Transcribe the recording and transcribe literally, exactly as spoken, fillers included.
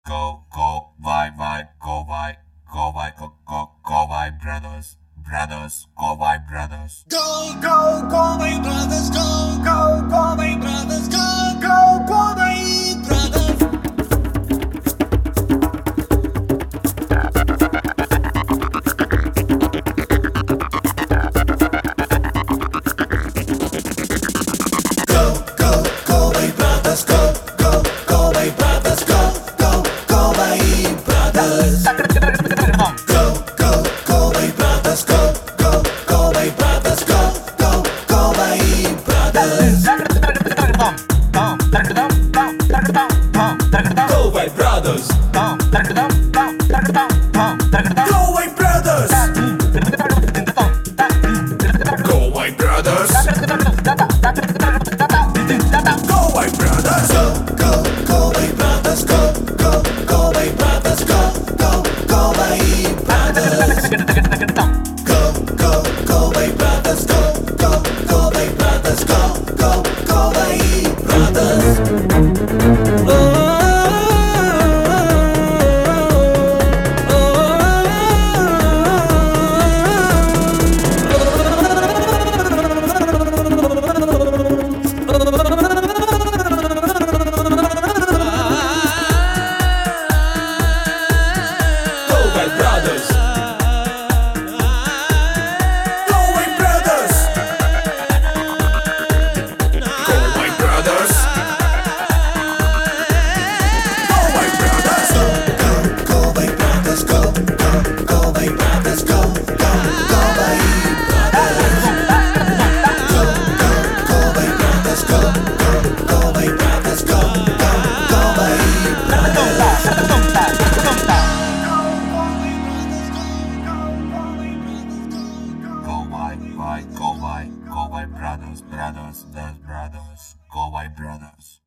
Go, go, why, why, go, why, go, why, go, go, go, why, brothers, brothers, go, why, brothers. Go, go, go, my brothers, go, go, go, my brothers, go, go, go, my brothers. Go, go, go, my brothers, go, go, go, my brothers, go, go, go, my brothers. Go, go, go, my brothers, go, go, go, my brothers, go, go, go, my brothers. Go, my brothers. Go, my brothers. Go, my brothers. Go, my brothers. Go, go, go, my brothers. Go, go, go, my brothers. Go, go, go, my brothers. Go, go, go, my brothers. Go, go, go, my brothers. Go, go, go, my brothers. Why, go, why, go, why, brothers, brothers, brothers, go, why, brothers.